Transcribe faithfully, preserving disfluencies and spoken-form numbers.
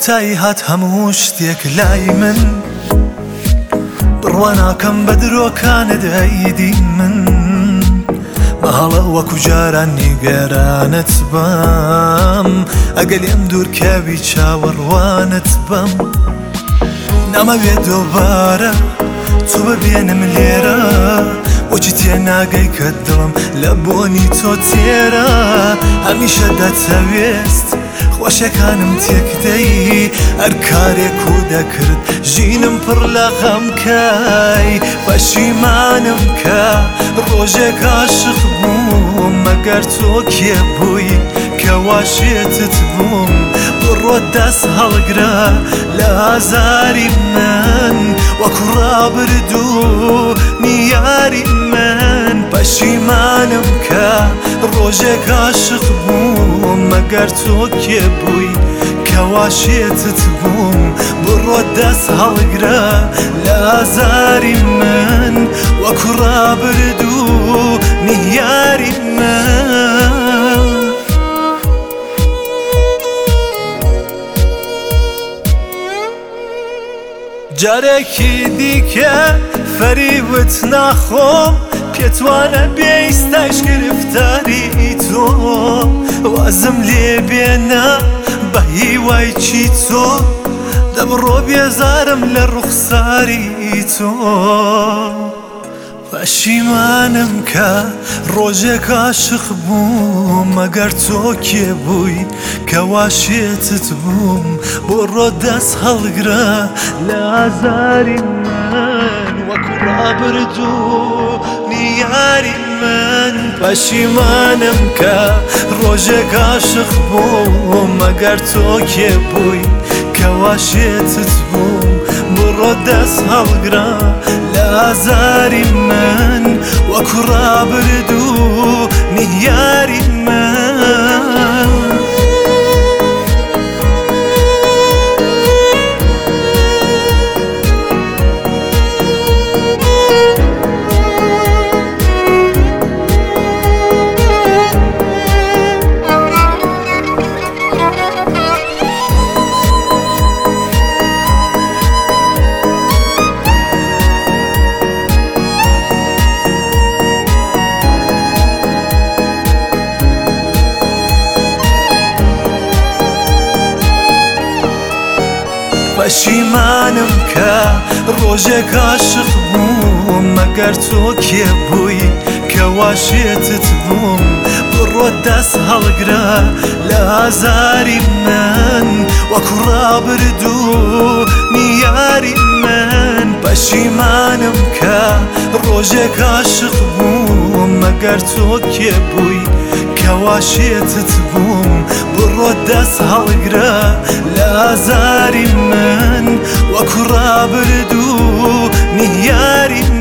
کۆتایی هات هەموو شتێک لای من بڕواناکەم بە درۆکانت ئەیدی من بەهەڵە وەکو جاران نیگەرانت بەم ئەگەر لێم دوورکەوی چاوەڕوانت بەم نامەوێ دۆبارە تۆ ببێنم لێرە بۆچی تێناگەی کە دڵم لە بۆنی تۆ تێرە هەمیشە دەتەوێست خۆشەکانم تێکدەی هەر کارێک و دەکرد ژینم پڕ لە غەمکەی پەشیمانم کە ڕۆژێک عاشق بووم مەگەر تۆ کێ بووی کە واشێتت بووم بڕۆ دەست هەڵگرە لە ئازاری من وەکو ڕابردوو نیاری من پەشیمانم کە ڕۆژێک عاشق بووم مەگەر تۆ کێ بووی کە واشێتت بووم بڕۆ دەست هەڵگرە لە ئازاری من وەکو ڕابردوو نیاری من جارێکی دیکە فەریبت ناخۆم پێتوانە بێئیستاش گرفتاری تۆ وازم لێ بێنە بە هیوای چی تۆ دەمڕۆ بێزارم لە ڕوخساری تۆ پەشیمانم کە ڕۆژێک عاشق بووم مەگەر تۆ کێ بووی کە واشێتت بووم بڕۆ دەست هەڵگرە لە ئازاری من وەکو ڕابردوو نیاری من پەشیمانم کە ڕۆژێک عاشق بووم مەگەر تۆ کێ بووی کە واشێتت بووم بڕۆ دەست هەڵگرە لە ئازاری من وەکو ڕابردوو نیاری من پەشیمانم کە ڕۆژێک عاشق بووم مەگەر تۆ کێ بووی کە واشێتت بووم بڕۆ دەست هەڵگرە لە ئازاری من وەکو ڕابردوو نیاری من پەشیمانم کە ڕۆژێک عاشق بووم مەگەر تۆ کێ بووی کە واشێتت بووم بڕۆ دەست هەڵگرە لە ئازاری من وەکو ڕابردوو نیاری